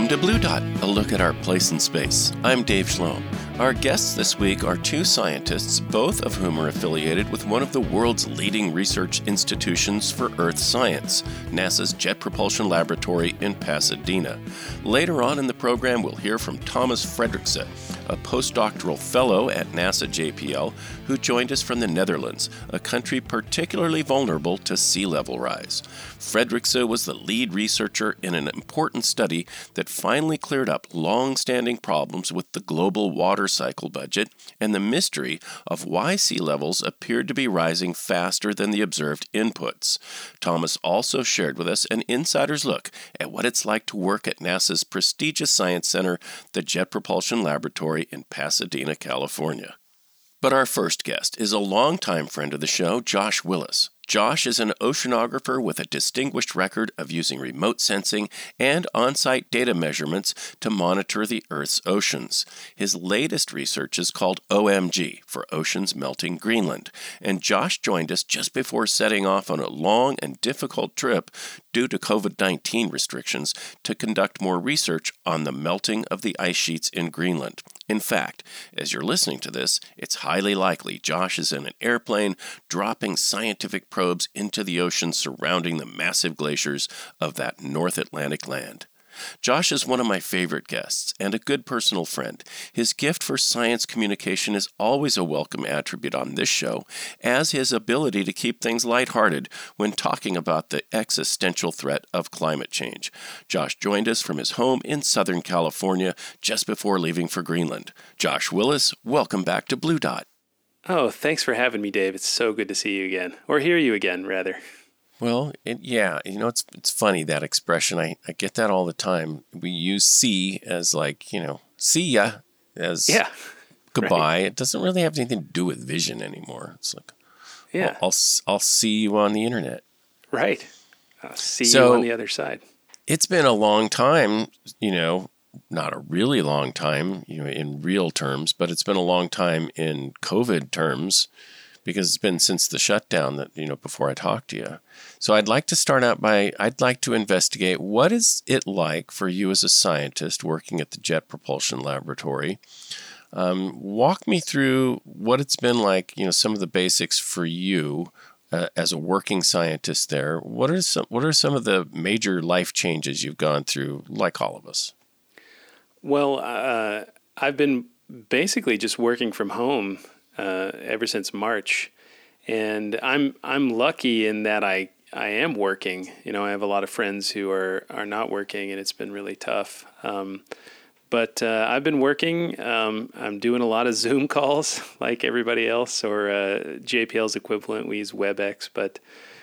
Welcome to Blue Dot, a look at our place in space. I'm Dave Schlom. Our guests this week are two scientists, both of whom are affiliated with one of the world's leading research institutions for Earth science, NASA's Jet Propulsion Laboratory in Pasadena. Later on in the program, we'll hear from Thomas Fredrikse, a postdoctoral fellow at NASA JPL who joined us from the Netherlands, a country particularly vulnerable to sea level rise. Fredrikse was the lead researcher in an important study that finally cleared up long-standing problems with the global water cycle budget and the mystery of why sea levels appeared to be rising faster than the observed inputs. Thomas also shared with us an insider's look at what it's like to work at NASA's prestigious science center, the Jet Propulsion Laboratory in Pasadena, California. But our first guest is a longtime friend of the show, Josh Willis. Josh is an oceanographer with a distinguished record of using remote sensing and on-site data measurements to monitor the Earth's oceans. His latest research is called OMG, for Oceans Melting Greenland, and Josh joined us just before setting off on a long and difficult trip due to COVID-19 restrictions to conduct more research on the melting of the ice sheets in Greenland. In fact, as you're listening to this, it's highly likely Josh is in an airplane dropping scientific probes into the ocean surrounding the massive glaciers of that North Atlantic land. Josh is one of my favorite guests and a good personal friend. His gift for science communication is always a welcome attribute on this show, as his ability to keep things lighthearted when talking about the existential threat of climate change. Josh joined us from his home in Southern California just before leaving for Greenland. Josh Willis, welcome back to Blue Dot. Oh, thanks for having me, Dave. It's so good to see you again, or hear you again, rather. Well, it's funny, that expression. I get that all the time. We use see as see ya, as goodbye. Right. It doesn't really have anything to do with vision anymore. It's like, I'll see you on the internet. Right. I'll see you on the other side. It's been a long time, not a really long time, in real terms, but it's been a long time in COVID terms, because it's been since the shutdown that, before I talked to you. So I'd like to start out I'd like to investigate, what is it like for you as a scientist working at the Jet Propulsion Laboratory? Walk me through what it's been like, some of the basics for you as a working scientist there. What are some of the major life changes you've gone through, like all of us? Well, I've been basically just working from home ever since March, and I'm lucky in that I am working. I have a lot of friends who are not working, and it's been really tough. But I've been working. I'm doing a lot of Zoom calls like everybody else, or JPL's equivalent. We use WebEx. But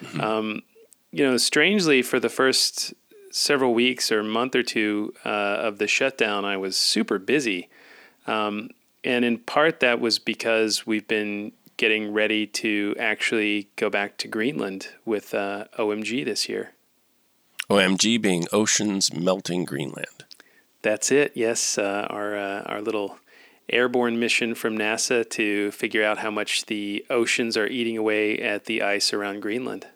strangely, for the first several weeks or month or two of the shutdown, I was super busy. And in part, that was because we've been getting ready to actually go back to Greenland with OMG this year. OMG being Oceans Melting Greenland. That's it, yes. Our little airborne mission from NASA to figure out how much the oceans are eating away at the ice around Greenland.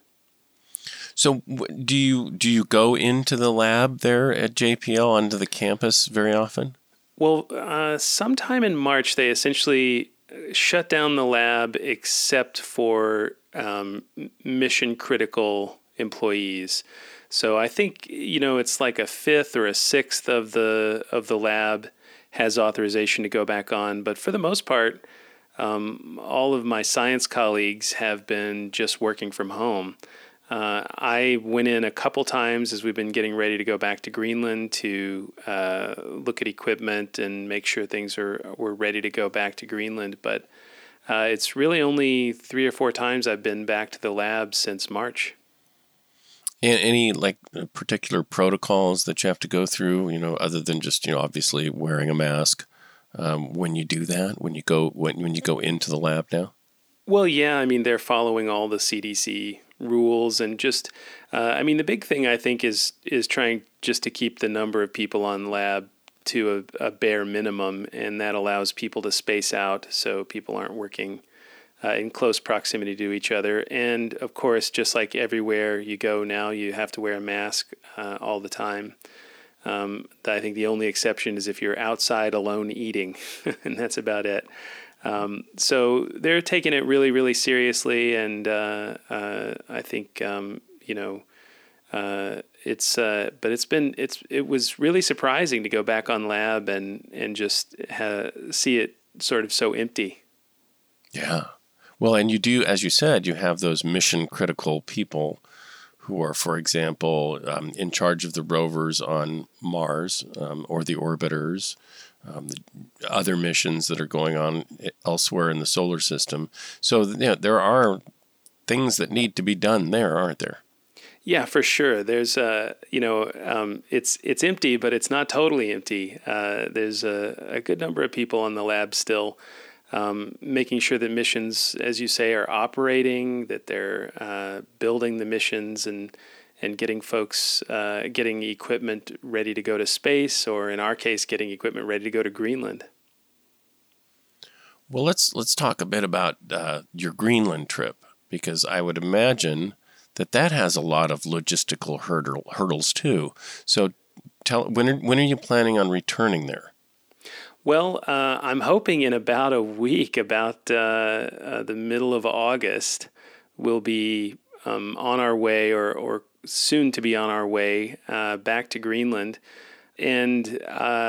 So do you go into the lab there at JPL, onto the campus very often? Well, sometime in March, they essentially shut down the lab except for mission-critical employees. So I think, it's like a fifth or a sixth of the lab has authorization to go back on. But for the most part, all of my science colleagues have been just working from home. I went in a couple times as we've been getting ready to go back to Greenland to look at equipment and make sure things were ready to go back to Greenland. But it's really only 3 or 4 times I've been back to the lab since March. And any particular protocols that you have to go through, other than just, obviously wearing a mask when you do that, when you go into the lab now? Well, yeah, they're following all the CDC rules, and just, the big thing I think is trying just to keep the number of people on lab to a bare minimum, and that allows people to space out so people aren't working in close proximity to each other. And of course, just like everywhere you go now, you have to wear a mask all the time. I think the only exception is if you're outside alone eating, and that's about it. So they're taking it really, really seriously, and I think it was really surprising to go back on lab and just see it sort of so empty. Yeah. Well, and you do, as you said, you have those mission critical people who are, for example, in charge of the rovers on Mars or the orbiters, the other missions that are going on elsewhere in the solar system. So there are things that need to be done there, aren't there? Yeah, for sure. There's it's empty, but it's not totally empty. There's a good number of people in the lab still, making sure that missions, as you say, are operating, that they're building the missions and getting folks, getting equipment ready to go to space, or in our case, getting equipment ready to go to Greenland. Well, let's talk a bit about your Greenland trip, because I would imagine that has a lot of logistical hurdles too. So when are you planning on returning there? Well, I'm hoping in about a week, about the middle of August, we'll be on our way or soon to be on our way back to Greenland. And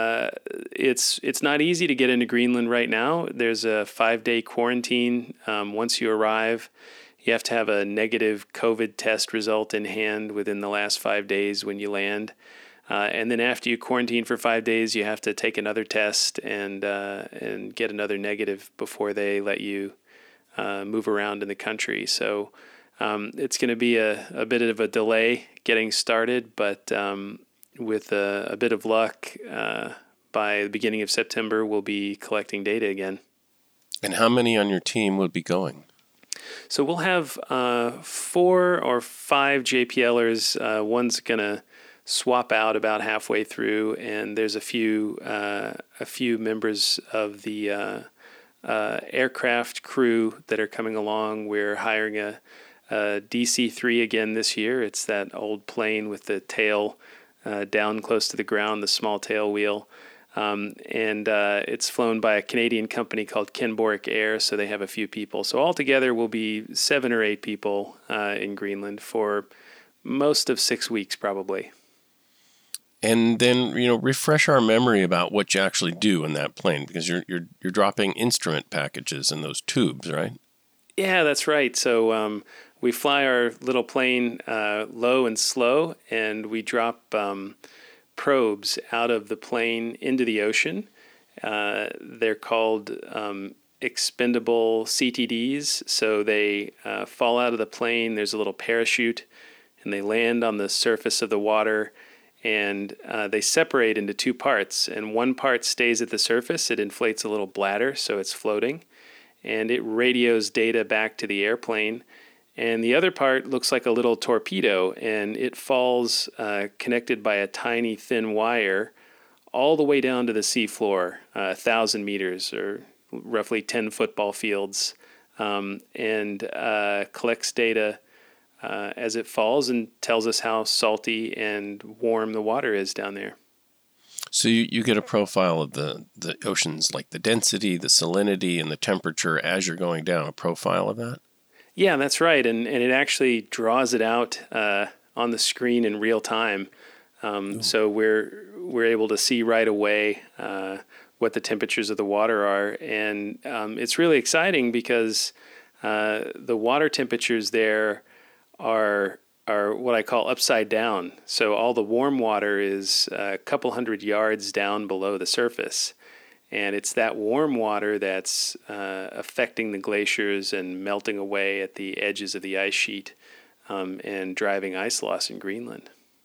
it's not easy to get into Greenland right now. There's a 5-day quarantine once you arrive. You have to have a negative COVID test result in hand within the last 5 days when you land. And then after you quarantine for 5 days, you have to take another test and get another negative before they let you move around in the country. So it's going to be a bit of a delay getting started, but with a bit of luck, by the beginning of September, we'll be collecting data again. And how many on your team will be going? So we'll have 4 or 5 JPLers. One's going to swap out about halfway through, and there's a few members of the aircraft crew that are coming along. We're hiring a DC-3 again this year. It's that old plane with the tail down close to the ground, the small tail wheel. And it's flown by a Canadian company called Kenboric Air, so they have a few people. So altogether, we'll be 7 or 8 people in Greenland for most of 6 weeks, probably. And then, refresh our memory about what you actually do in that plane, because you're dropping instrument packages in those tubes, right? Yeah, that's right. So we fly our little plane low and slow, and we drop probes out of the plane into the ocean. They're called expendable CTDs. So they fall out of the plane. There's a little parachute, and they land on the surface of the water. And they separate into 2 parts. And one part stays at the surface. It inflates a little bladder, so it's floating. And it radios data back to the airplane. And the other part looks like a little torpedo, and it falls connected by a tiny thin wire all the way down to the seafloor, 1,000 meters or roughly 10 football fields, and collects data as it falls and tells us how salty and warm the water is down there. So you get a profile of the oceans, like the density, the salinity, and the temperature as you're going down, a profile of that? Yeah, that's right. And it actually draws it out on the screen in real time. So we're able to see right away what the temperatures of the water are. And it's really exciting because the water temperatures there are what I call upside down. So all the warm water is a couple hundred yards down below the surface. And it's that warm water that's affecting the glaciers and melting away at the edges of the ice sheet and driving ice loss in Greenland.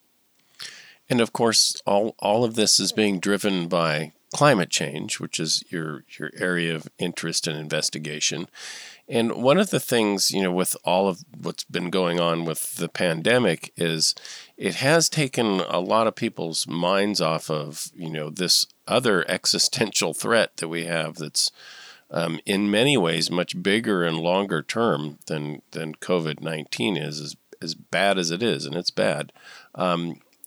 And of course, all of this is being driven by climate change, which is your area of interest and investigation. And one of the things, with all of what's been going on with the pandemic is it has taken a lot of people's minds off of, this other existential threat that we have that's in many ways much bigger and longer term than COVID-19 is, as bad as it is, and it's bad.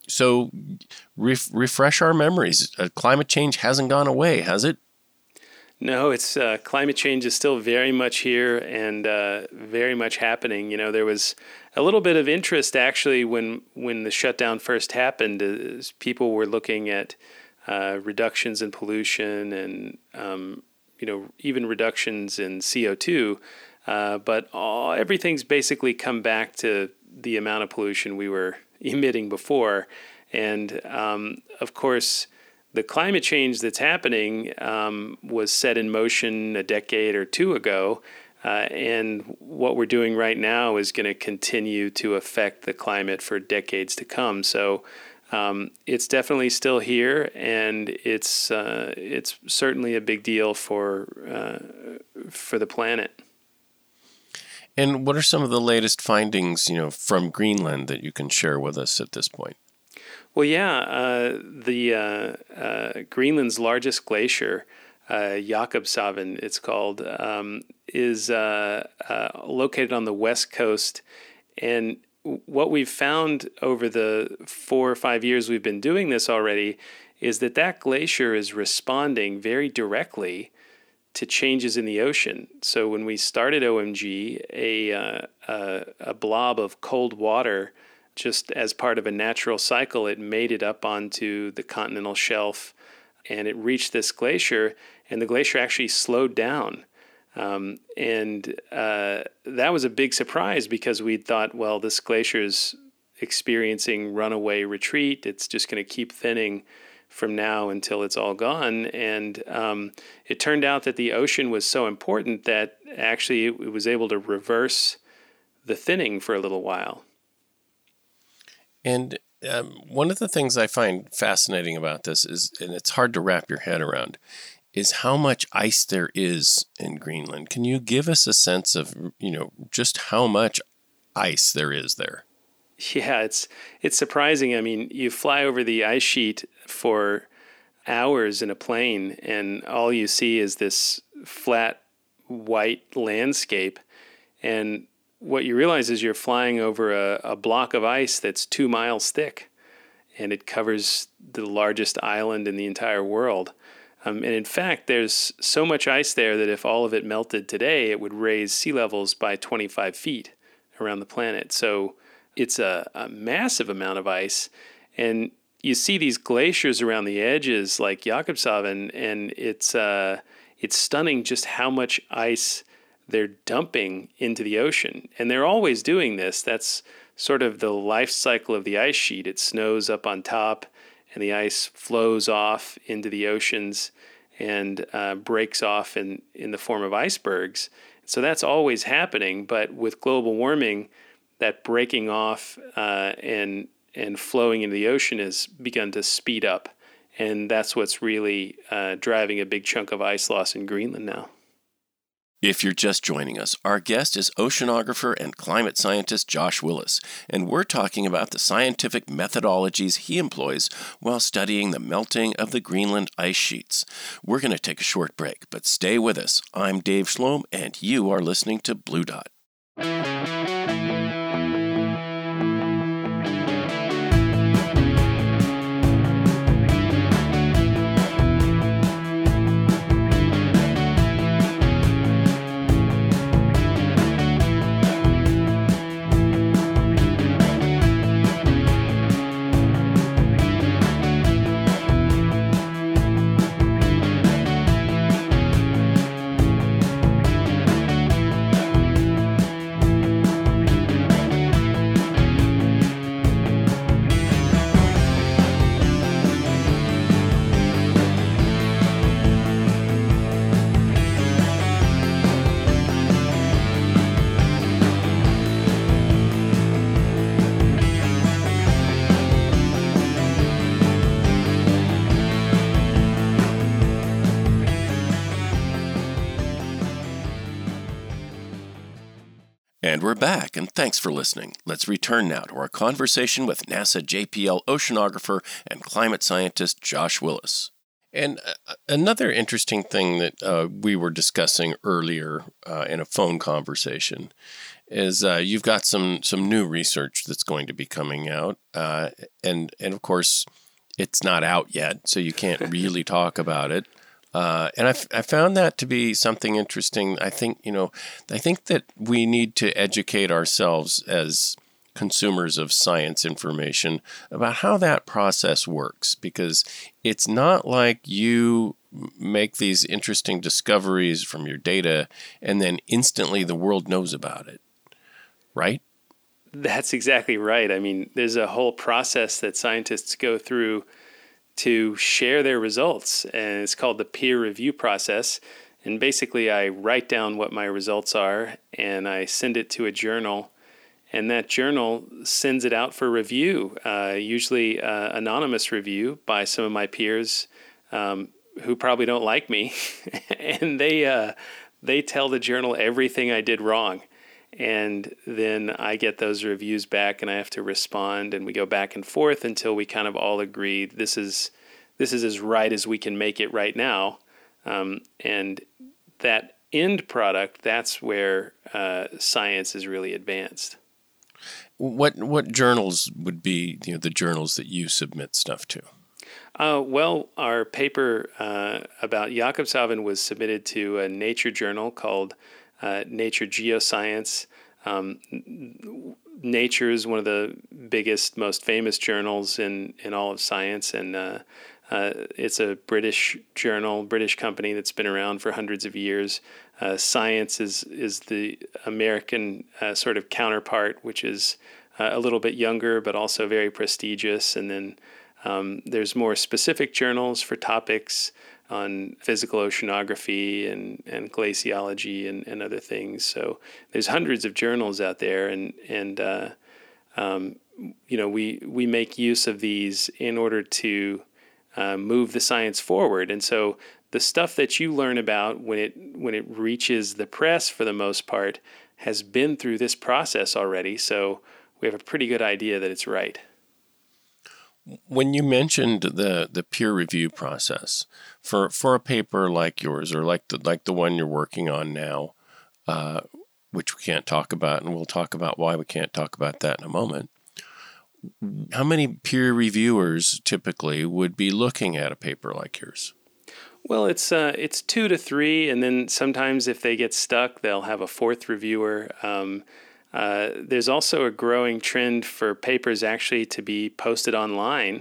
So refresh our memories. Climate change hasn't gone away, has it? No, it's climate change is still very much here and very much happening. There was a little bit of interest actually when the shutdown first happened, as people were looking at reductions in pollution and even reductions in CO2. But everything's basically come back to the amount of pollution we were emitting before, and of course, the climate change that's happening was set in motion a decade or two ago, and what we're doing right now is going to continue to affect the climate for decades to come. So it's definitely still here, and it's certainly a big deal for the planet. And what are some of the latest findings, from Greenland that you can share with us at this point? Well, yeah, Greenland's largest glacier, Jakobshavn, it's called, is located on the west coast. And what we've found over the 4 or 5 years we've been doing this already is that glacier is responding very directly to changes in the ocean. So when we started OMG, a blob of cold water, just as part of a natural cycle, it made it up onto the continental shelf, and it reached this glacier, and the glacier actually slowed down. And that was a big surprise because we'd thought, well, this glacier is experiencing runaway retreat. It's just going to keep thinning from now until it's all gone. And it turned out that the ocean was so important that actually it was able to reverse the thinning for a little while. And one of the things I find fascinating about this is, and it's hard to wrap your head around, is how much ice there is in Greenland. Can you give us a sense of, just how much ice there is there? Yeah, it's surprising. I mean, you fly over the ice sheet for hours in a plane, and all you see is this flat white landscape. And what you realize is you're flying over a block of ice that's 2 miles thick, and it covers the largest island in the entire world. And in fact, there's so much ice there that if all of it melted today, it would raise sea levels by 25 feet around the planet. So it's a massive amount of ice. And you see these glaciers around the edges like Jakobshavn, and it's stunning just how much ice they're dumping into the ocean. And they're always doing this. That's sort of the life cycle of the ice sheet. It snows up on top, and the ice flows off into the oceans and breaks off in the form of icebergs. So that's always happening. But with global warming, that breaking off and flowing into the ocean has begun to speed up. And that's what's really driving a big chunk of ice loss in Greenland now. If you're just joining us, our guest is oceanographer and climate scientist Josh Willis, and we're talking about the scientific methodologies he employs while studying the melting of the Greenland ice sheets. We're going to take a short break, but stay with us. I'm Dave Schlom, and you are listening to Blue Dot. And we're back, and thanks for listening. Let's return now to our conversation with NASA JPL oceanographer and climate scientist Josh Willis. And another interesting thing that we were discussing earlier in a phone conversation is you've got some new research that's going to be coming out, and of course it's not out yet, so you can't really talk about it. And I found that to be something interesting. I think that we need to educate ourselves as consumers of science information about how that process works, because it's not like you make these interesting discoveries from your data and then instantly the world knows about it, right? That's exactly right. I mean, there's a whole process that scientists go through to share their results, and it's called the peer review process. And basically, I write down what my results are, and I send it to a journal, and that journal sends it out for review, usually anonymous review by some of my peers who probably don't like me, and they tell the journal everything I did wrong. And then I get those reviews back, and I have to respond, and we go back and forth until we kind of all agree this is as right as we can make it right now. And that end product, that's where science is really advanced. What journals would be the journals that you submit stuff to? Well, our paper about Jakobshavn was submitted to a Nature journal called Nature Geoscience. Nature is one of the biggest, most famous journals in all of science, and it's a British journal, British company that's been around for hundreds of years. Science is the American sort of counterpart, which is a little bit younger, but also very prestigious. And then there's more specific journals for topics on physical oceanography and glaciology and other things. So there's hundreds of journals out there, and we make use of these in order to move the science forward. And so the stuff that you learn about when it reaches the press, for the most part, has been through this process already. So we have a pretty good idea that it's right. When you mentioned the peer review process for a paper like yours, or like the one you're working on now, which we can't talk about, and we'll talk about why we can't talk about that in a moment. How many peer reviewers typically would be looking at a paper like yours? Well, it's 2 to 3, and then sometimes if they get stuck, they'll have a fourth reviewer. There's also a growing trend for papers actually to be posted online,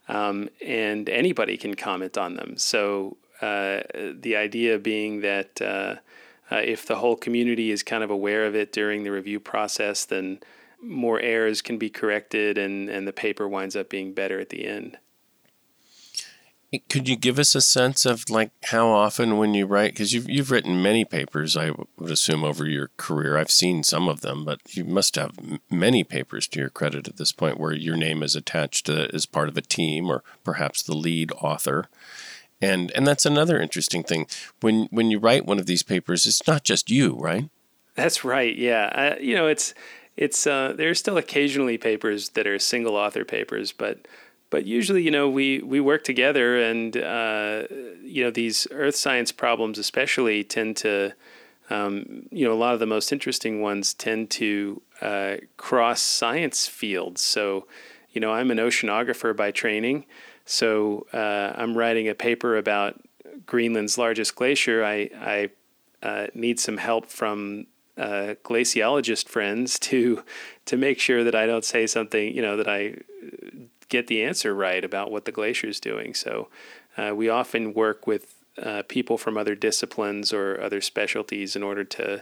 and anybody can comment on them. So the idea being that if the whole community is kind of aware of it during the review process, then more errors can be corrected, and the paper winds up being better at the end. Could you give us a sense of like how often when you write, because you've written many papers, I would assume, over your career. I've seen some of them, but you must have many papers to your credit at this point where your name is attached to, as part of a team, or perhaps the lead author. And that's another interesting thing. When you write one of these papers, it's not just you, right? That's right. Yeah. It's there are still occasionally papers that are single author papers, but usually, we work together, and, these earth science problems especially tend to, a lot of the most interesting ones tend to cross science fields. So, I'm an oceanographer by training, so I'm writing a paper about Greenland's largest glacier. I need some help from glaciologist friends to make sure that I don't say something, that I get the answer right about what the glacier is doing. So we often work with people from other disciplines or other specialties in order to,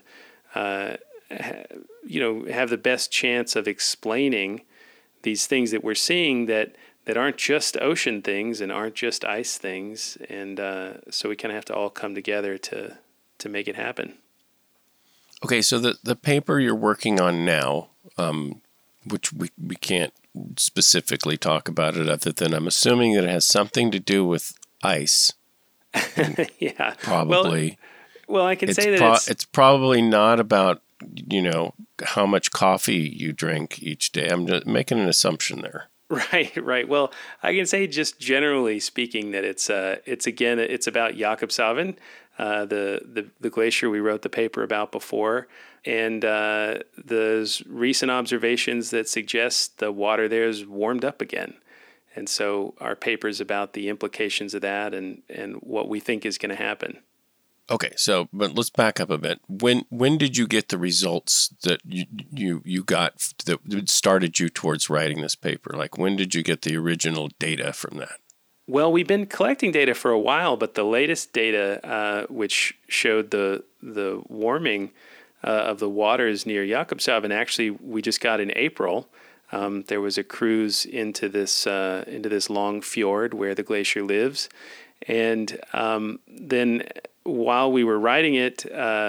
have the best chance of explaining these things that we're seeing that aren't just ocean things and aren't just ice things. And so we kind of have to all come together to make it happen. Okay, so the paper you're working on now, which we can't specifically talk about it other than I'm assuming that it has something to do with ice. Yeah. Probably. Well, I can say that it's probably not about, how much coffee you drink each day. I'm just making an assumption there. Right. Well, I can say just generally speaking that it's about Jakobshavn. the glacier we wrote the paper about before, and there's recent observations that suggest the water there is warmed up again. And so our paper is about the implications of that and what we think is going to happen. Okay, but let's back up a bit. When did you get the results that you got that started you towards writing this paper? Like, when did you get the original data from that? Well, we've been collecting data for a while, but the latest data, which showed the warming of the waters near Jakobshavn, actually we just got in April. There was a cruise into this long fjord where the glacier lives, and then while we were writing it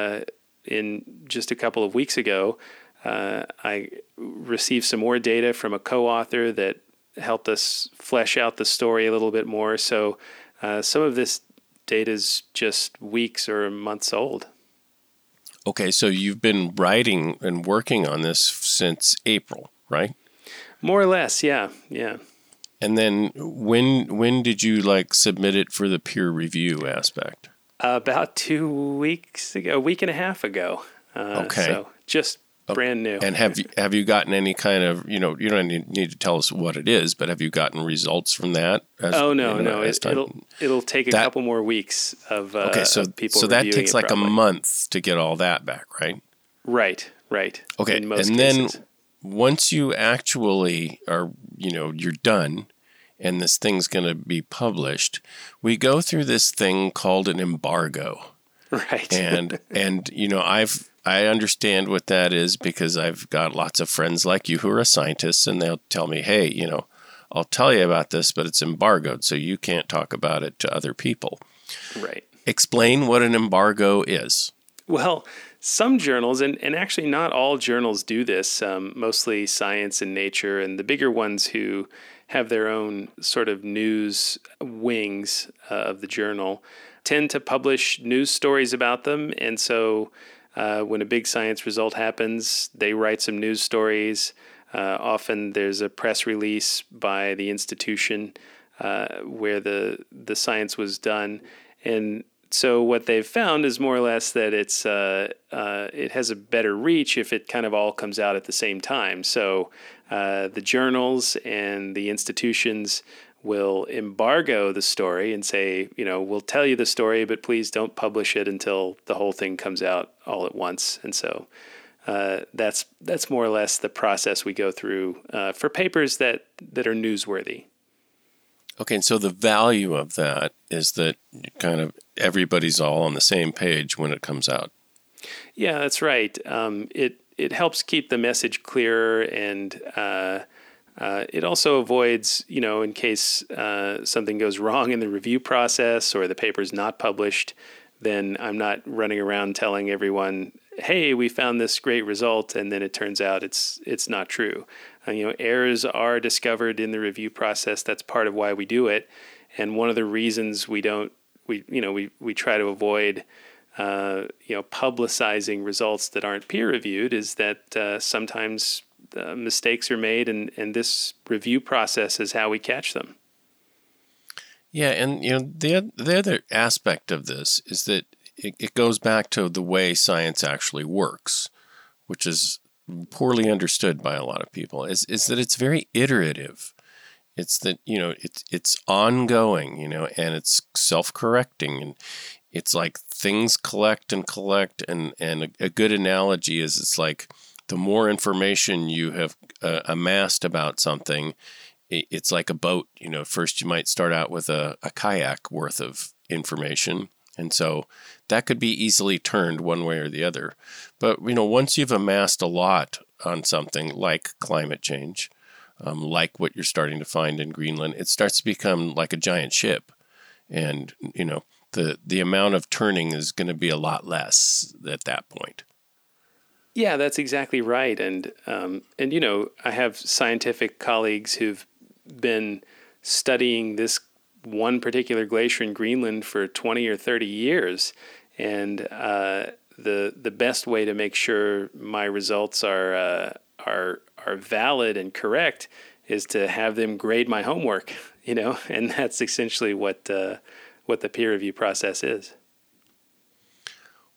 in just a couple of weeks ago, I received some more data from a co-author that helped us flesh out the story a little bit more. So some of this data is just weeks or months old. Okay, so you've been writing and working on this since April, right? More or less, yeah. And then when did you submit it for the peer review aspect? About 2 weeks ago, a week and a half ago. Okay. So just brand new. And have you gotten any kind of, you don't need to tell us what it is, but have you gotten results from that? No. It'll take a couple more weeks of people. So that takes a month to get all that back, right? Right. Okay, in most and cases. Then once you actually are, you're done, and this thing's going to be published, we go through this thing called an embargo. Right. And I understand what that is because I've got lots of friends like you who are scientists, and they'll tell me, hey, I'll tell you about this, but it's embargoed, so you can't talk about it to other people. Right. Explain what an embargo is. Well, some journals, and actually not all journals do this, mostly Science and Nature, and the bigger ones who have their own sort of news wings of the journal, tend to publish news stories about them. And so when a big science result happens, they write some news stories. Often there's a press release by the institution where the science was done. And so what they've found is more or less that it has a better reach if it kind of all comes out at the same time. So the journals and the institutions will embargo the story and say, we'll tell you the story, but please don't publish it until the whole thing comes out all at once. And so that's more or less the process we go through for papers that are newsworthy. Okay, and so the value of that is that kind of everybody's all on the same page when it comes out. Yeah, that's right. It helps keep the message clearer, and it also avoids, in case something goes wrong in the review process or the paper's not published, then I'm not running around telling everyone, hey, we found this great result, and then it turns out it's not true. Errors are discovered in the review process. That's part of why we do it. And one of the reasons we try to avoid publicizing results that aren't peer reviewed is that sometimes mistakes are made, and this review process is how we catch them. Yeah, and the other aspect of this is that it goes back to the way science actually works, which is poorly understood by a lot of people. Is that it's very iterative. It's that it's ongoing, and it's self-correcting, and it's like things collect, and a good analogy is it's like the more information you have amassed about something, it's like a boat. First you might start out with a kayak worth of information, and so that could be easily turned one way or the other. But once you've amassed a lot on something like climate change, like what you're starting to find in Greenland, it starts to become like a giant ship, and the amount of turning is going to be a lot less at that point. Yeah, that's exactly right. And I have scientific colleagues who've been studying this one particular glacier in Greenland for 20 or 30 years. And the best way to make sure my results are valid and correct is to have them grade my homework, and that's essentially what the peer review process is.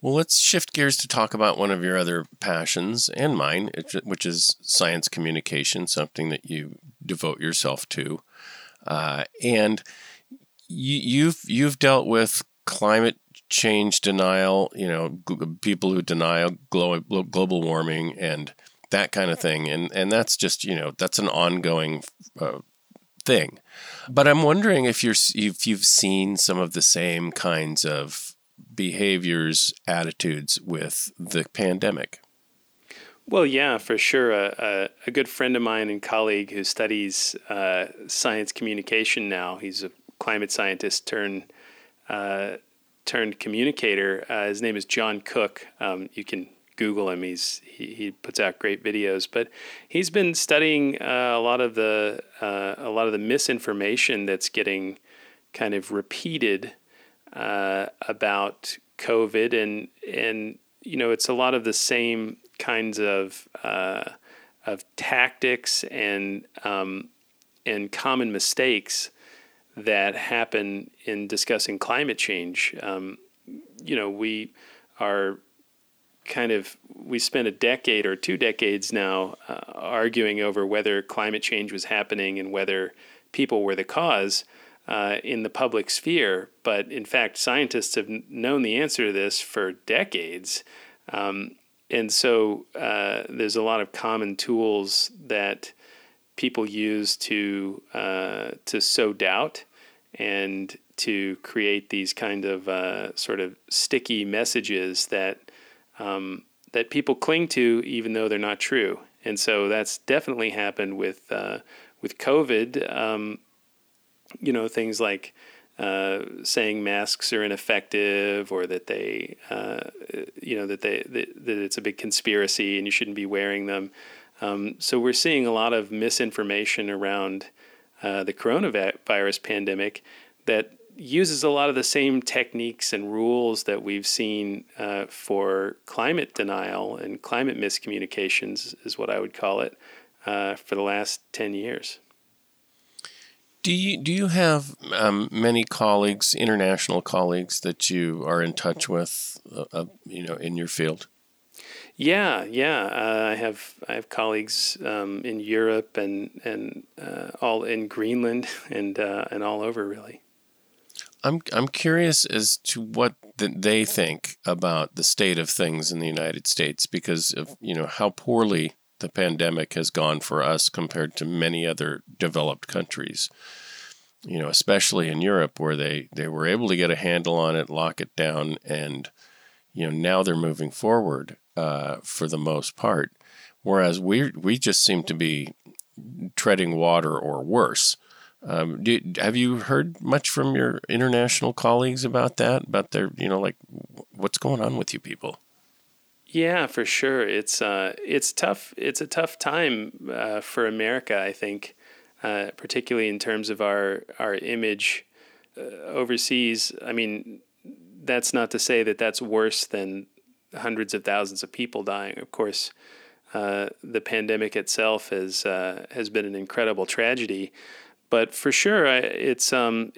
Well, let's shift gears to talk about one of your other passions and mine, which is science communication, something that you devote yourself to. And you've dealt with climate change denial, people who deny global warming and that kind of thing, and that's just that's an ongoing thing. But I'm wondering if you've seen some of the same kinds of behaviors, attitudes with the pandemic. Well, yeah, for sure. A good friend of mine and colleague who studies science communication now. He's a climate scientist turned communicator. His name is John Cook. You can Google him. He puts out great videos. But he's been studying a lot of the misinformation that's getting kind of repeated about COVID, and it's a lot of the same kinds of tactics and common mistakes that happen in discussing climate change. We spent a decade or 2 decades now arguing over whether climate change was happening and whether people were the cause in the public sphere. But in fact, scientists have known the answer to this for decades. And so there's a lot of common tools that people use to sow doubt and to create these kind of sort of sticky messages that people cling to, even though they're not true. And so that's definitely happened with COVID. Things like saying masks are ineffective, or that that it's a big conspiracy and you shouldn't be wearing them. So we're seeing a lot of misinformation around the coronavirus pandemic that uses a lot of the same techniques and rules that we've seen for climate denial and climate miscommunications, is what I would call it, for the last 10 years. Do you have many colleagues, international colleagues, that you are in touch with, in your field? Yeah. I have colleagues in Europe and all in Greenland and all over, really. I'm curious as to what they think about the state of things in the United States, because of how poorly the pandemic has gone for us compared to many other developed countries. Especially in Europe, where they were able to get a handle on it, lock it down, and now they're moving forward for the most part, whereas we just seem to be treading water or worse. Have you heard much from your international colleagues about that? About their, what's going on with you people? Yeah, for sure. It's tough. It's a tough time for America, I think, particularly in terms of our image overseas. I mean, that's not to say that that's worse than hundreds of thousands of people dying. Of course, the pandemic itself has been an incredible tragedy. But for sure, it's going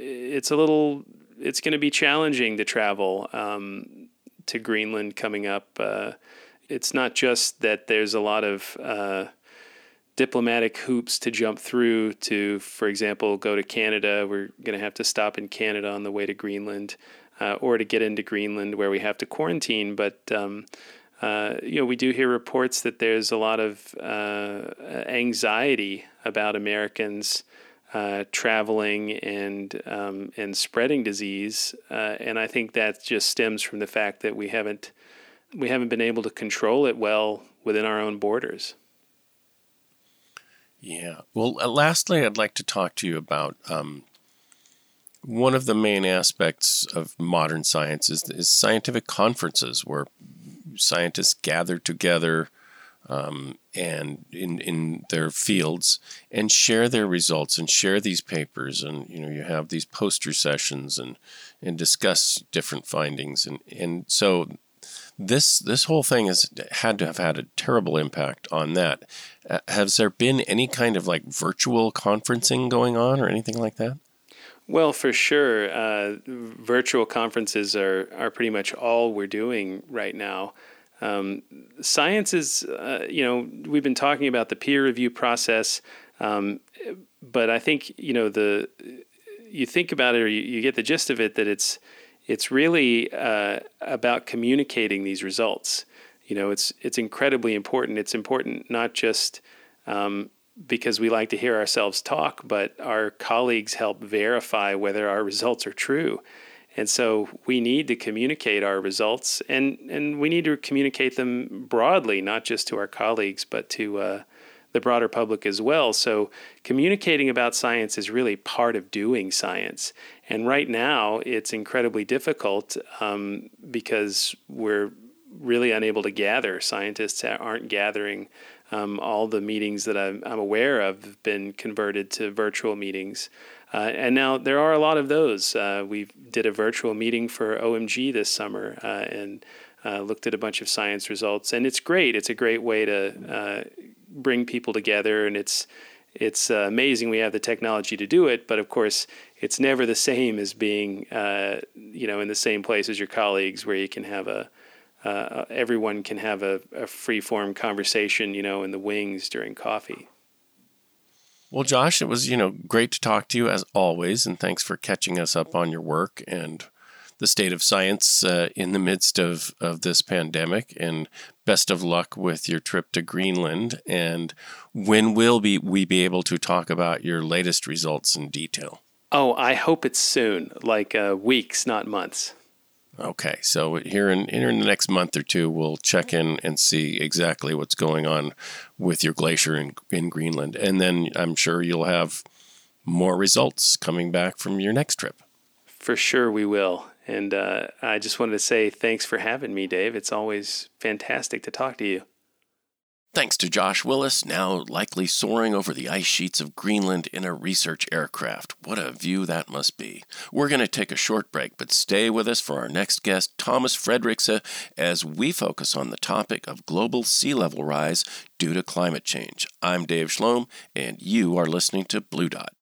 to be challenging to travel to Greenland coming up. It's not just that there's a lot of diplomatic hoops to jump through to, for example, go to Canada. We're going to have to stop in Canada on the way to Greenland, or to get into Greenland where we have to quarantine. But we do hear reports that there's a lot of anxiety about Americans traveling and spreading disease, and I think that just stems from the fact that we haven't been able to control it well within our own borders. Yeah. Well, lastly, I'd like to talk to you about one of the main aspects of modern science is scientific conferences, where scientists gather together and in their fields and share their results and share these papers, and you have these poster sessions and discuss different findings, and so this whole thing has had to have had a terrible impact on that. Has there been any kind of like virtual conferencing going on or anything like that? Well, for sure. Virtual conferences are pretty much all we're doing right now. Um, Science is, we've been talking about the peer review process, um, but I think, you think about it or you get the gist of it that it's really about communicating these results. It's incredibly important. It's important not just because we like to hear ourselves talk, but our colleagues help verify whether our results are true. And so we need to communicate our results, and we need to communicate them broadly, not just to our colleagues, but to the broader public as well. So communicating about science is really part of doing science. And right now, it's incredibly difficult because we're really unable to gather. Scientists aren't gathering. All the meetings that I'm aware of have been converted to virtual meetings. And now there are a lot of those. We did a virtual meeting for OMG this summer and looked at a bunch of science results. And it's great. It's a great way to bring people together. And it's amazing we have the technology to do it. But of course, it's never the same as being in the same place as your colleagues, where you can have everyone can have a free-form conversation, in the wings during coffee. Well, Josh, it was, great to talk to you as always, and thanks for catching us up on your work and the state of science in the midst of this pandemic. And best of luck with your trip to Greenland. And when will we be able to talk about your latest results in detail? Oh, I hope it's soon, like weeks, not months. Okay, so here in the next month or two, we'll check in and see exactly what's going on with your glacier in Greenland. And then I'm sure you'll have more results coming back from your next trip. For sure we will. And I just wanted to say thanks for having me, Dave. It's always fantastic to talk to you. Thanks to Josh Willis, now likely soaring over the ice sheets of Greenland in a research aircraft. What a view that must be. We're going to take a short break, but stay with us for our next guest, Thomas Fredrikse, as we focus on the topic of global sea level rise due to climate change. I'm Dave Schlom, and you are listening to Blue Dot.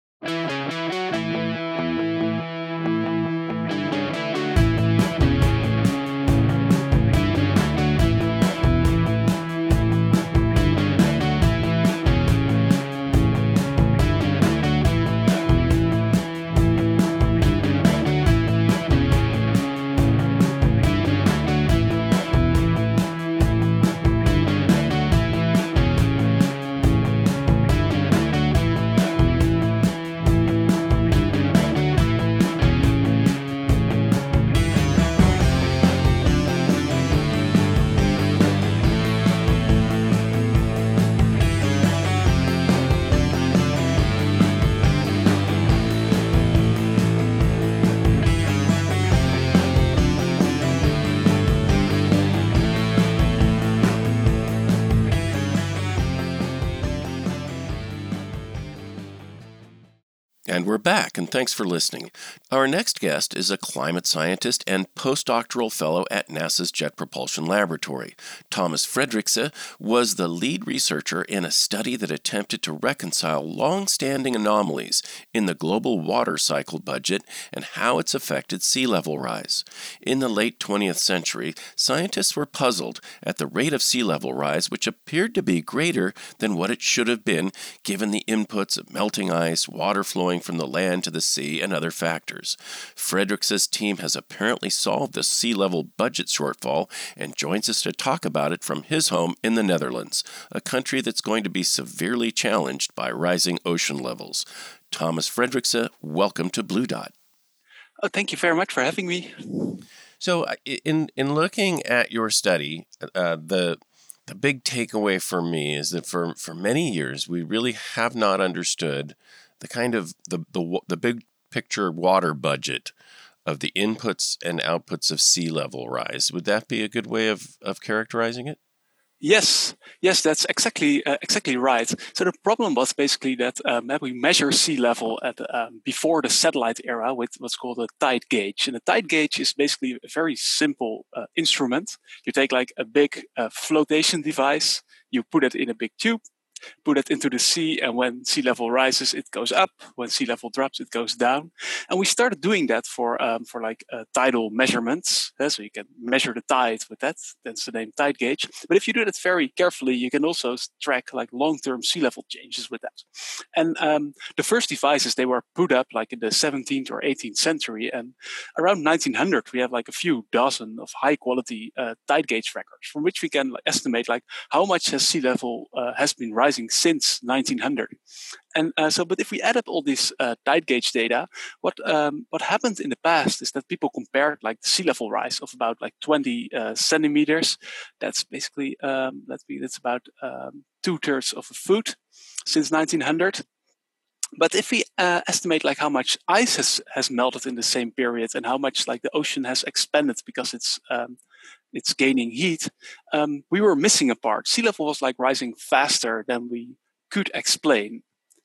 And we're back, and thanks for listening. Our next guest is a climate scientist and postdoctoral fellow at NASA's Jet Propulsion Laboratory. Thomas Fredrikse was the lead researcher in a study that attempted to reconcile long-standing anomalies in the global water cycle budget and how it's affected sea level rise. In the late 20th century, scientists were puzzled at the rate of sea level rise, which appeared to be greater than what it should have been given the inputs of melting ice, water flowing from the land to the sea, and other factors. Fredrikse's team has apparently solved the sea level budget shortfall and joins us to talk about it from his home in the Netherlands, a country that's going to be severely challenged by rising ocean levels. Thomas Fredrikse, welcome to Blue Dot. Oh, thank you very much for having me. So, in looking at your study, the big takeaway for me is that for many years we really have not understood the kind of the big picture water budget of the inputs and outputs of sea level rise. Would that be a good way of characterizing it? Yes, that's exactly right. So the problem was basically that we measure sea level at before the satellite era with what's called a tide gauge, and a tide gauge is basically a very simple instrument. You take like a big flotation device, you put it in a big tube, put it into the sea, and when sea level rises, it goes up. When sea level drops, it goes down. And we started doing that for tidal measurements. So you can measure the tide with that. That's the name tide gauge. But if you do that very carefully, you can also track like long-term sea level changes with that. And the first devices, they were put up like in the 17th or 18th century, and around 1900 we have like a few dozen of high-quality tide gauge records from which we can estimate like how much has sea level has been rising since 1900. And but if we add up all this tide gauge data, what happened in the past is that people compared like the sea level rise of about like 20 centimeters. That's basically that's about 2/3 of a foot since 1900. But if we estimate like how much ice has melted in the same period and how much like the ocean has expanded because it's gaining heat, we were missing a part. Sea level was like rising faster than we could explain.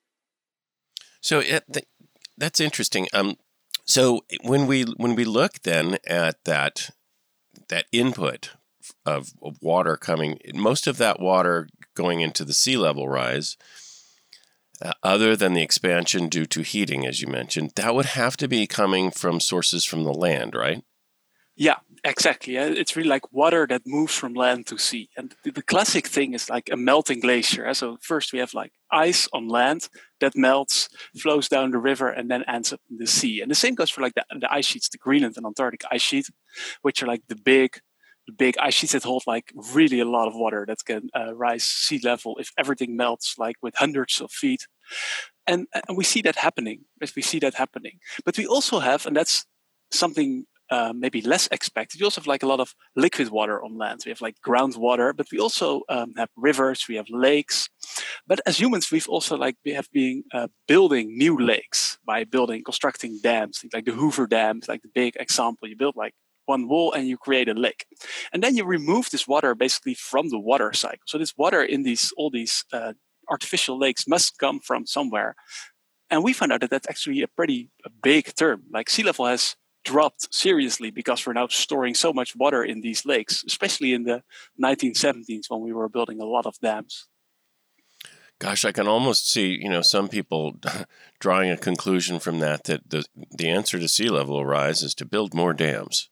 So that's interesting. So when we look then at that input of water coming, most of that water going into the sea level rise, other than the expansion due to heating, as you mentioned, that would have to be coming from sources from the land, right? Yeah, exactly. It's really like water that moves from land to sea. And the classic thing is like a melting glacier. So first we have like ice on land that melts, flows down the river, and then ends up in the sea. And the same goes for like the ice sheets, the Greenland and Antarctic ice sheet, which are like the big ice sheets that hold like really a lot of water that can rise sea level if everything melts like with hundreds of feet. And we see that happening. But we also have, and that's something maybe less expected, we also have like a lot of liquid water on land. We have like groundwater, but we also have rivers, we have lakes. But as humans, we've also been building new lakes by constructing dams, like the Hoover Dam, like the big example. You build like one wall and you create a lake. And then you remove this water basically from the water cycle. So this water in all these artificial lakes must come from somewhere. And we found out that that's actually a big term. Like sea level has dropped seriously because we're now storing so much water in these lakes, especially in the 1970s when we were building a lot of dams. Gosh, I can almost see, some people drawing a conclusion from that the answer to sea level rise is to build more dams.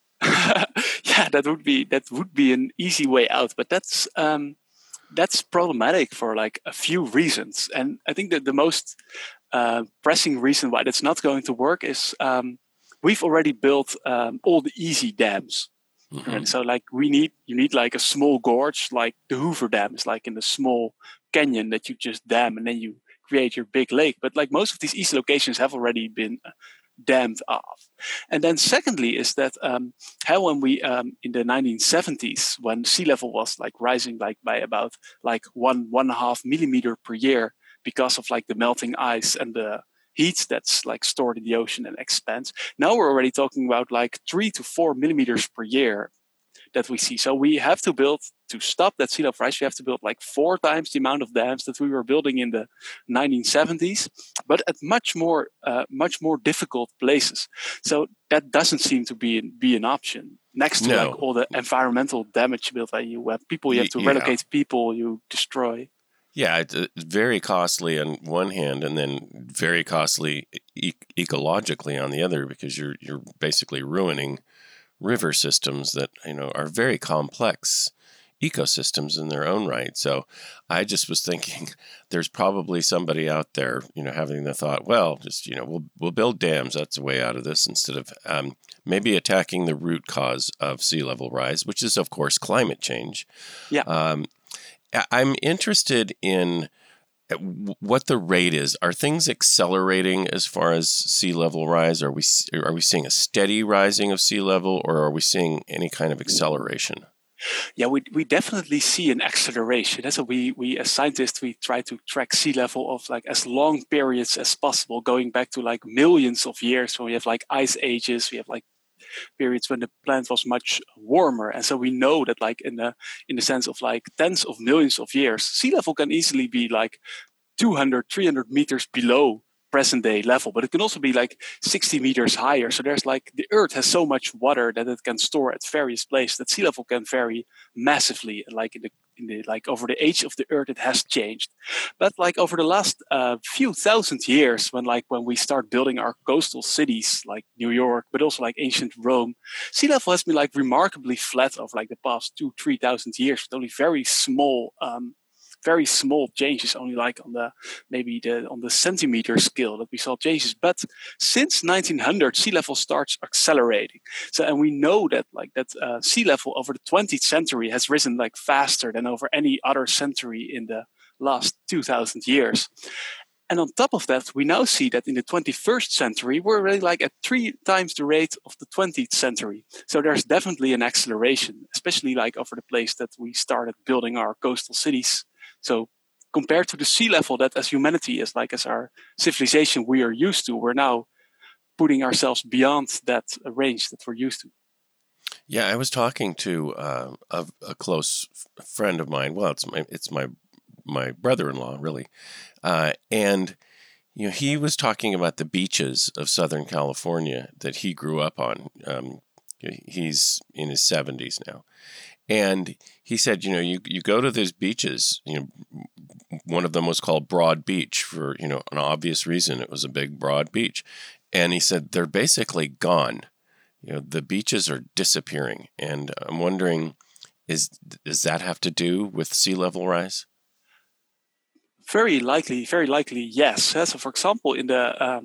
Yeah, that would be an easy way out, but that's problematic for like a few reasons. And I think that the most pressing reason why that's not going to work is we've already built all the easy dams. Mm-hmm. And so like you need like a small gorge, like the Hoover Dam is like in a small canyon that you just dam and then you create your big lake. But like most of these easy locations have already been dammed off. And then secondly is that how when we in the 1970s, when sea level was like rising like by about like 1.5 millimeter per year because of like the melting ice and the heat that's like stored in the ocean and expands. Now we're already talking about like 3 to 4 millimeters per year that we see. So we have to stop that sea level rise, we have to build like 4 times the amount of dams that we were building in the 1970s, but at much more difficult places. So that doesn't seem to be an option. Next to like all the environmental damage built by you have to relocate people, you destroy. Yeah, it's very costly on one hand, and then very costly ecologically on the other, because you're basically ruining river systems that are very complex ecosystems in their own right. So I just was thinking, there's probably somebody out there, having the thought, well, just we'll build dams. That's a way out of this, instead of maybe attacking the root cause of sea level rise, which is of course climate change. Yeah. I'm interested in what the rate is. Are things accelerating as far as sea level rise? Are we seeing a steady rising of sea level, or are we seeing any kind of acceleration? Yeah, we definitely see an acceleration. So we as scientists, we try to track sea level of like as long periods as possible, going back to like millions of years when we have like ice ages, we have like periods when the planet was much warmer. And so we know that like in the sense of like tens of millions of years, sea level can easily be like 200, 300 meters below present day level, but it can also be like 60 meters higher. So there's like the Earth has so much water that it can store at various places that sea level can vary massively, like in the over the age of the Earth, it has changed. But like over the last few thousand years, when we start building our coastal cities like New York, but also like ancient Rome, sea level has been like remarkably flat over like the past 2,000-3,000 years, with only very small changes, only like on the centimeter scale that we saw changes. But since 1900, sea level starts accelerating. So, and we know that sea level over the 20th century has risen like faster than over any other century in the last 2,000 years. And on top of that, we now see that in the 21st century, we're really like at 3 times the rate of the 20th century. So there's definitely an acceleration, especially like over the place that we started building our coastal cities. So compared to the sea level that as humanity as our civilization we are used to, we're now putting ourselves beyond that range that we're used to. Yeah, I was talking to a close friend of mine. Well, it's my brother-in-law, really, and he was talking about the beaches of Southern California that he grew up on. He's in his 70s now. And he said, you go to those beaches, one of them was called Broad Beach for, an obvious reason. It was a big, broad beach. And he said, they're basically gone. The beaches are disappearing. And I'm wondering, does that have to do with sea level rise? Very likely, yes. So for example, in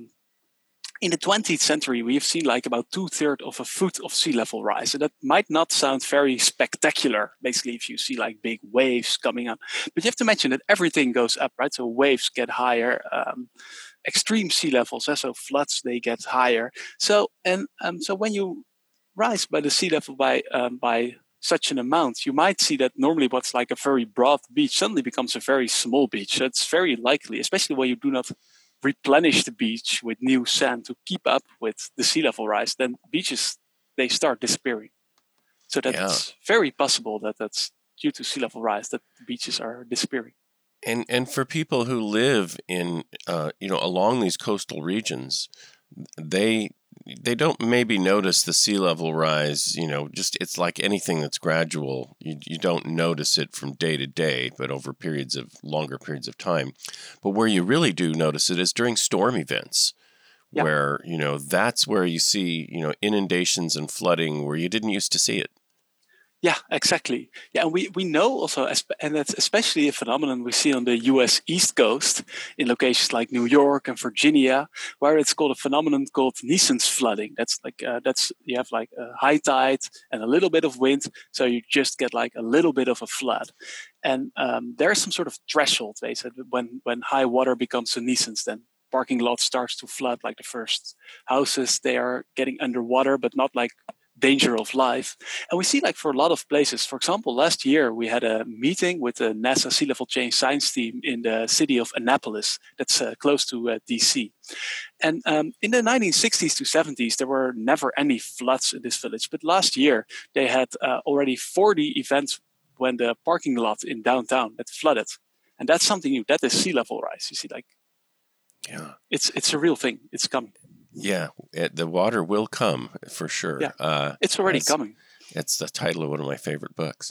the 20th century, we have seen like about 2/3 of a foot of sea level rise. And that might not sound very spectacular, basically, if you see like big waves coming up. But you have to mention that everything goes up, right? So waves get higher, extreme sea levels, so floods, they get higher. So when you rise by the sea level by such an amount, you might see that normally what's like a very broad beach suddenly becomes a very small beach. So it's very likely, especially when you do not replenish the beach with new sand to keep up with the sea level rise, then beaches, they start disappearing. So that's very possible that that's due to sea level rise that the beaches are disappearing. And for people who live in along these coastal regions, they don't maybe notice the sea level rise, just it's like anything that's gradual. You don't notice it from day to day, but over longer periods of time. But where you really do notice it is during storm events, where, that's where you see, inundations and flooding where you didn't used to see it. Yeah, exactly. Yeah, and we know also, and that's especially a phenomenon we see on the U.S. East Coast in locations like New York and Virginia, where it's called a phenomenon called Neeson's flooding. That's you have like a high tide and a little bit of wind, so you just get like a little bit of a flood. And there's some sort of threshold, basically, when high water becomes a nuisance, then parking lot starts to flood, like the first houses, they are getting underwater, but not like danger of life. And we see like for a lot of places, for example, last year we had a meeting with the NASA Sea Level Change Science team in the city of Annapolis, that's close to DC. And in the 1960s to 70s, there were never any floods in this village. But last year they had already 40 events when the parking lot in downtown had flooded. And that's something new. That is sea level rise. You see, like, it's a real thing. It's coming. Yeah, the water will come for sure. Yeah, it's already coming. It's the title of one of my favorite books.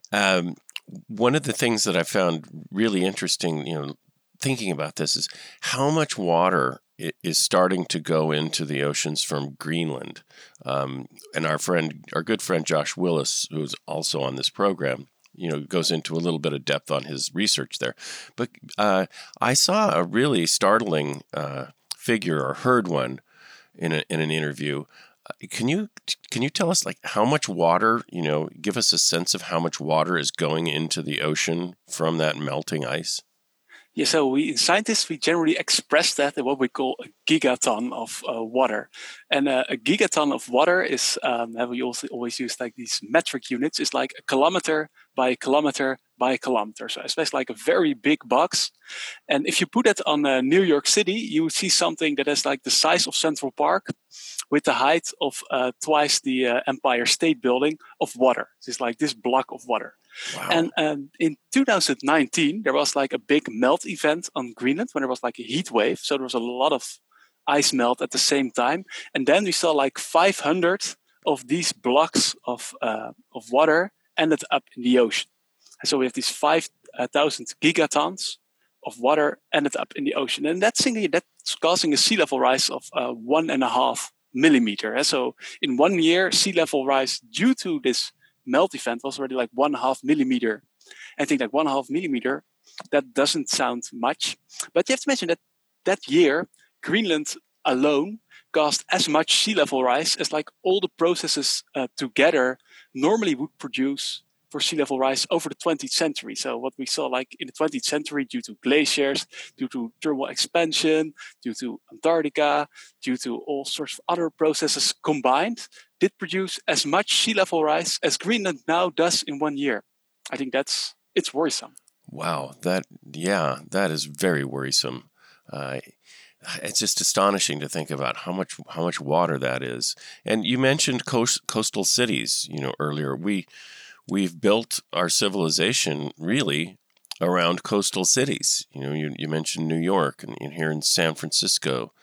One of the things that I found really interesting, thinking about this, is how much water is starting to go into the oceans from Greenland. And our good friend Josh Willis, who's also on this program, goes into a little bit of depth on his research there. But I saw a really startling figure, or heard one in an interview. Can you tell us like how much water, give us a sense of how much water is going into the ocean from that melting ice? Yeah, so scientists generally express that in what we call a gigaton of water. And a gigaton of water is, we also always use like these metric units, is like a kilometer by a kilometer by a kilometer. So it's like a very big box. And if you put it on New York City, you would see something that is like the size of Central Park with the height of twice the Empire State Building of water. It's like this block of water. Wow. And in 2019, there was like a big melt event on Greenland when there was like a heat wave. So there was a lot of ice melt at the same time. And then we saw like 500 of these blocks of water ended up in the ocean. So we have these 5,000 gigatons of water ended up in the ocean, and that's causing a sea level rise of 1.5 millimeter. So in 1 year, sea level rise due to this melt event was already like 1.5 millimeter. I think like 1.5 millimeter, that doesn't sound much, but you have to mention that that year, Greenland alone caused as much sea level rise as like all the processes together normally would produce for sea level rise over the 20th century. So what we saw like in the 20th century, due to glaciers, due to thermal expansion, due to Antarctica, due to all sorts of other processes combined, did produce as much sea level rise as Greenland now does in 1 year. I think it's worrisome. Wow, that is very worrisome. It's just astonishing to think about how much water that is. And you mentioned coastal cities, earlier. We've built our civilization really around coastal cities. You mentioned New York and here in San Francisco.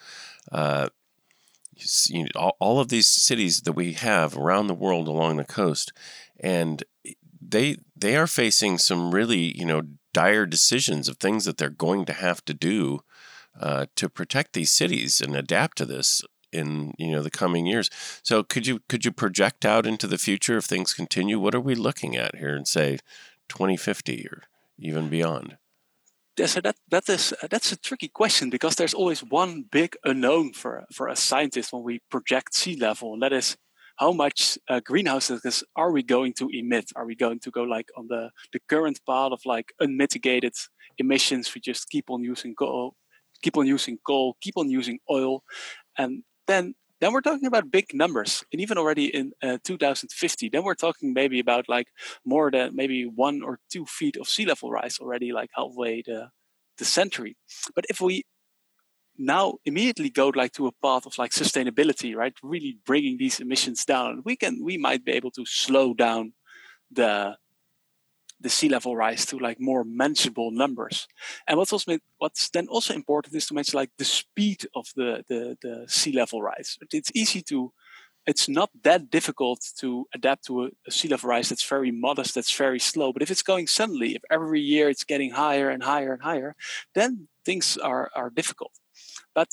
All of these cities that we have around the world along the coast, and they are facing some really dire decisions of things that they're going to have to do to protect these cities and adapt to this in the coming years. So could you project out into the future if things continue? What are we looking at here in, say, 2050 or even beyond? Yeah, so that's a tricky question, because there's always one big unknown for a scientist when we project sea level, and that is how much greenhouse gases are we going to emit? Are we going to go like on the current path of like unmitigated emissions? We just keep on using coal, keep on using oil, and then we're talking about big numbers. And even already in 2050, then we're talking maybe about like more than maybe 1 or 2 feet of sea level rise already, like halfway the century. But if we now immediately go like to a path of like sustainability, right, really bringing these emissions down, we might be able to slow down the sea level rise to like more manageable numbers. And what's then also important is to mention like the speed of the sea level rise. It's not that difficult to adapt to a sea level rise that's very modest, that's very slow. But if it's going suddenly, if every year it's getting higher and higher and higher, then things are difficult. But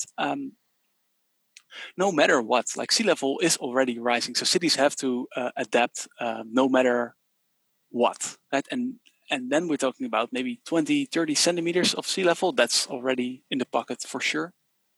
no matter what, like sea level is already rising, so cities have to adapt no matter what, right? And then we're talking about maybe 20, 30 centimeters of sea level. That's already in the pocket for sure.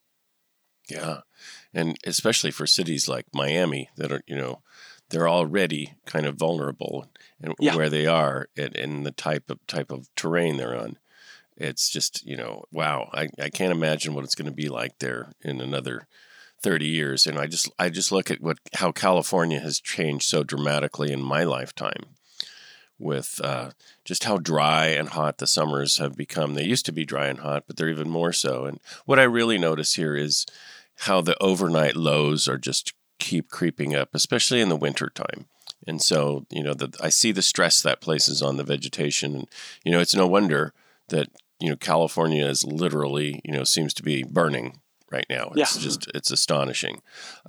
Yeah. And especially for cities like Miami that are, they're already kind of vulnerable and where they are in the type of terrain they're on. It's just, wow. I can't imagine what it's going to be like there in another 30 years. And I just look at how California has changed so dramatically in my lifetime, with just how dry and hot the summers have become. They used to be dry and hot, but they're even more so. And what I really notice here is how the overnight lows are just keep creeping up, especially in the wintertime. And so, I see the stress that places on the vegetation. And, it's no wonder that, California is literally, seems to be burning right now. It's astonishing.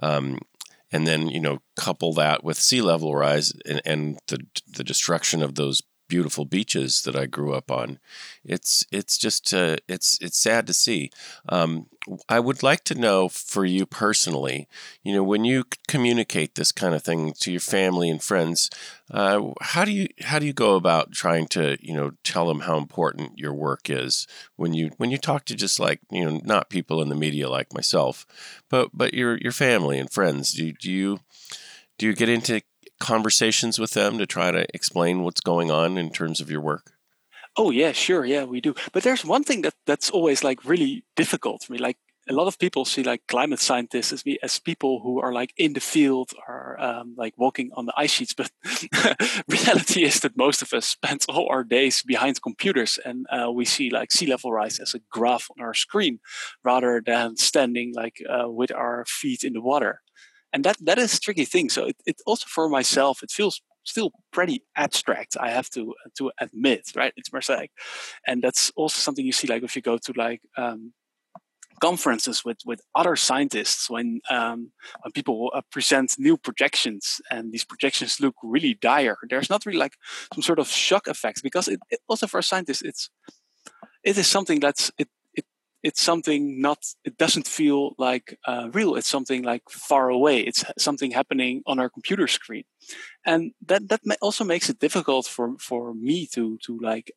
And then, couple that with sea level rise and the destruction of those beautiful beaches that I grew up on. It's just it's sad to see. I would like to know for you personally, when you communicate this kind of thing to your family and friends, how do you go about trying to tell them how important your work is when you talk to just like not people in the media like myself, but your family and friends? Do you get into conversations with them to try to explain what's going on in terms of your work? Oh yeah, sure, yeah, we do. But there's one thing that's always like really difficult for me. Like a lot of people see like climate scientists as people who are like in the field or like walking on the ice sheets. But reality is that most of us spend all our days behind computers, and we see like sea level rise as a graph on our screen, rather than standing like with our feet in the water. And that is a tricky thing. So it also for myself, it feels still pretty abstract. I have to admit, right? It's more like, and that's also something you see like if you go to like conferences with other scientists when people present new projections and these projections look really dire, there's not really like some sort of shock effect, because it also for scientists it is something it's something not, it doesn't feel like real. It's something like far away. It's something happening on our computer screen. And that also makes it difficult for me to like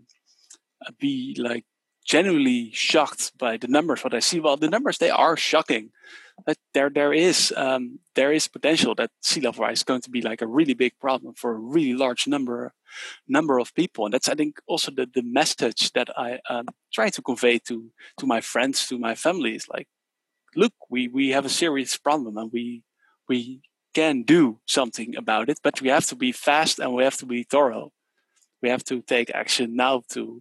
be like genuinely shocked by the numbers, what I see. Well, the numbers, they are shocking. But there is potential that sea level rise is going to be like a really big problem for a really large number of people. And that's, I think, also the message that I try to convey to my friends, to my family, is like, look, we have a serious problem and we can do something about it, but we have to be fast and we have to be thorough. We have to take action now to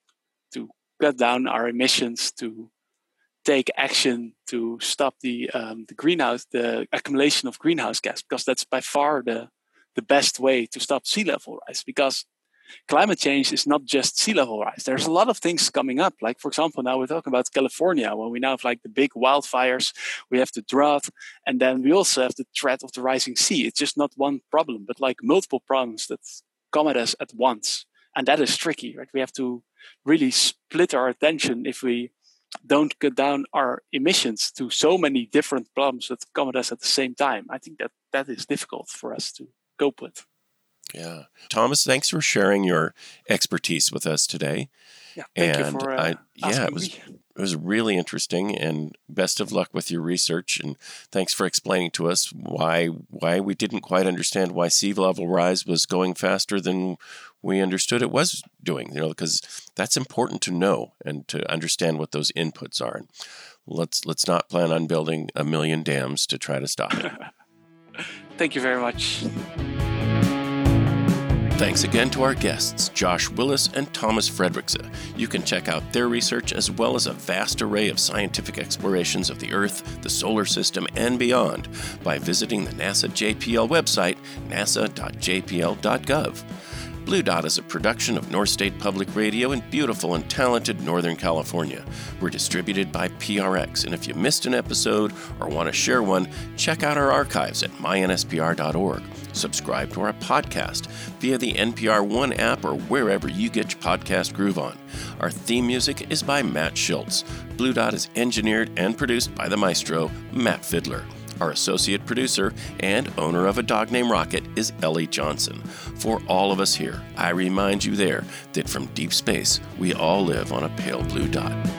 cut down our emissions, to take action to stop the accumulation of greenhouse gas, because that's by far the best way to stop sea level rise. Because climate change is not just sea level rise. There's a lot of things coming up. Like, for example, now we're talking about California, when we now have like the big wildfires, we have the drought, and then we also have the threat of the rising sea. It's just not one problem, but like multiple problems that come at us at once. And that is tricky, right? We have to really split our attention if we don't cut down our emissions to so many different problems that come at us at the same time. I think that is difficult for us to cope with. Yeah. Thomas, thanks for sharing your expertise with us today. Yeah, thank you for asking me. It was really interesting, and best of luck with your research. And thanks for explaining to us why we didn't quite understand why sea level rise was going faster than we understood it was doing. Because that's important to know and to understand what those inputs are. And let's not plan on building 1 million dams to try to stop it. Thank you very much. Thanks again to our guests, Josh Willis and Thomas Fredrikse. You can check out their research as well as a vast array of scientific explorations of the Earth, the solar system, and beyond by visiting the NASA JPL website, nasa.jpl.gov. Blue Dot is a production of North State Public Radio in beautiful and talented Northern California. We're distributed by PRX, and if you missed an episode or want to share one, check out our archives at mynspr.org. Subscribe to our podcast via the NPR One app or wherever you get your podcast groove on. Our theme music is by Matt Schultz. Blue Dot is engineered and produced by the maestro, Matt Fidler. Our associate producer and owner of a dog named Rocket is Ellie Johnson. For all of us here, I remind you there that from deep space, we all live on a pale blue dot.